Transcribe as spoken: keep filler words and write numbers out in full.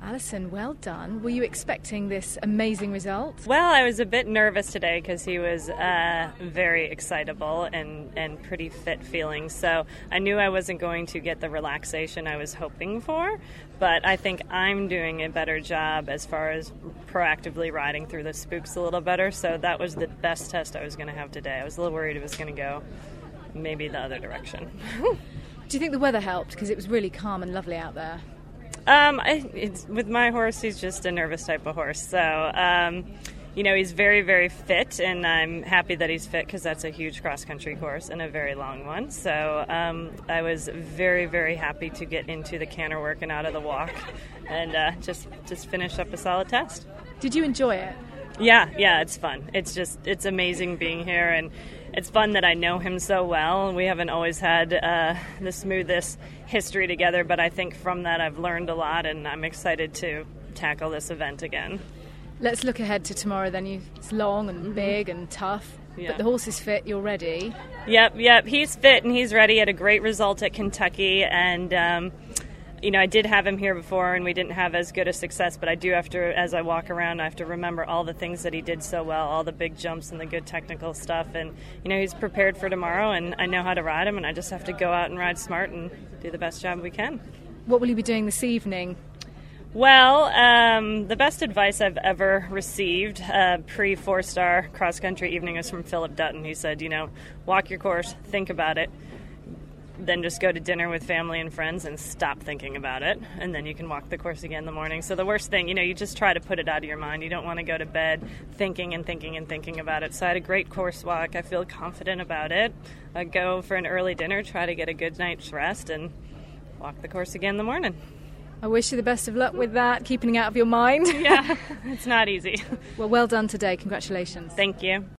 Alison, well done. Were you expecting this amazing result? Well, I was a bit nervous today because he was uh, very excitable and, and pretty fit feeling. So I knew I wasn't going to get the relaxation I was hoping for. But I think I'm doing a better job as far as proactively riding through the spooks a little better. So that was the best test I was going to have today. I was a little worried it was going to go maybe the other direction. Do you think the weather helped? Because it was really calm and lovely out there. Um, I, it's, with my horse, he's just a nervous type of horse. So, um, you know, he's very, very fit, and I'm happy that he's fit because that's a huge cross-country course and a very long one. So um, I was very, very happy to get into the canter work and out of the walk and uh, just, just finish up a solid test. Did you enjoy it? Yeah, yeah, it's fun. It's just, it's amazing being here, and it's fun that I know him so well. We haven't always had uh, the smoothest history together, but I think from that I've learned a lot, and I'm excited to tackle this event again. Let's look ahead to tomorrow then. You, it's long and mm-hmm. big and tough, yeah. But the horse is fit, you're ready. Yep, yep, he's fit and he's ready. He had a great result at Kentucky, and um, you know, I did have him here before and we didn't have as good a success, but I do have to, as I walk around, I have to remember all the things that he did so well, all the big jumps and the good technical stuff, and you know, he's prepared for tomorrow and I know how to ride him, and I just have to go out and ride smart and do the best job we can. What will you be doing this evening? Well, um, the best advice I've ever received uh, pre-four-star cross-country evening was from Philip Dutton. He said, you know, walk your course, think about it, then just go to dinner with family and friends and stop thinking about it, and then you can walk the course again in the morning. So the worst thing, you know, you just try to put it out of your mind. You don't want to go to bed thinking and thinking and thinking about it. So I had a great course walk. I feel confident about it. I go for an early dinner, try to get a good night's rest, and walk the course again in the morning. I wish you the best of luck with that, keeping it out of your mind. Yeah, it's not easy. Well, well done today. Congratulations. Thank you.